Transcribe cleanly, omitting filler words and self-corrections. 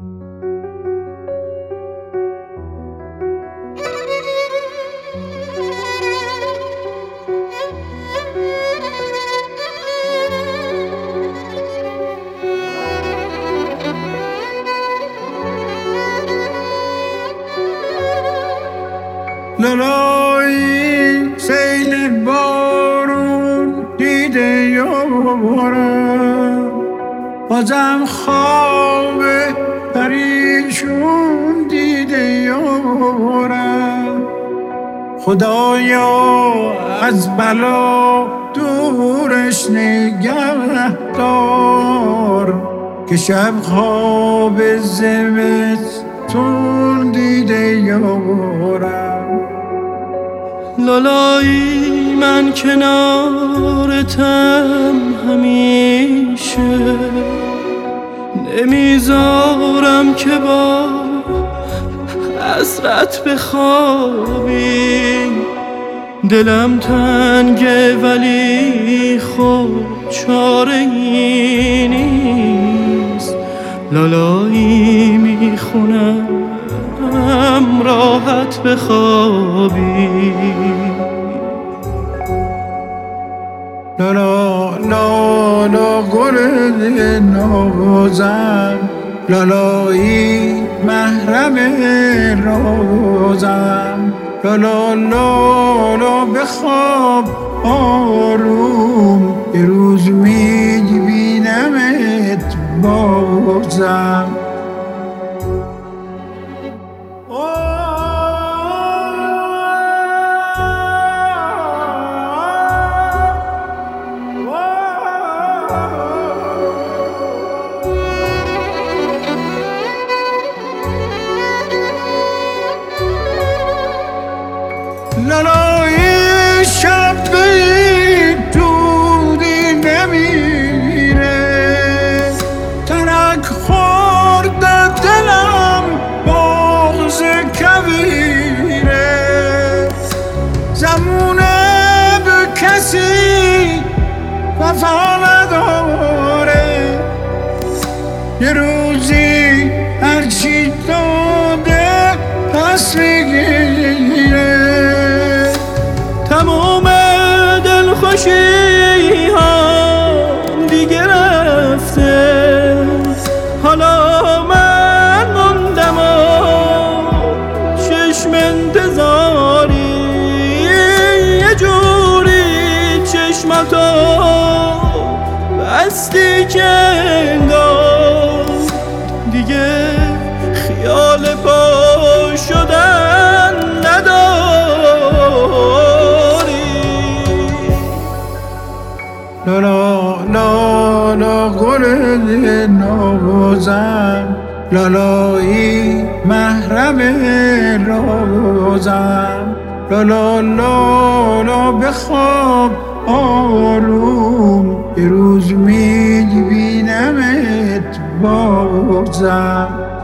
لالایی سیل بارون دیده یارم، بازم خواب پریشون دیده یارم. خدایا از بلا دورش نگه دار، که شب خواب زمستون دیده یارم. لالایی من کنارتم همیشه، نمیذارم که با حسرت بخوابی. دلم تنگه ولی خب چاره ای نیست. لالایی میخونم راحت بخوابی. لالا لالا گل نوزم، لالایی محرم رازم. لالا لالا بخواب آروم، یه روز میبینمت بازم. لالایی شب دودی نمیره، ترک خورده دلم بغض کویره. زمونه به کسی وفا نداره، یه روزی هرچی داده پس میگیره. تمام دلخوشی هم دیگه رفته، حالا من موندم و چشم انتظاری. یه جوری چشماتو بستی که انگار دیگه خیال پا شدن نداری. لالا لالا گل نوزم، لالایی محرم رازم. لالا لالا بخواب آروم، یه روز میبینمت بازم.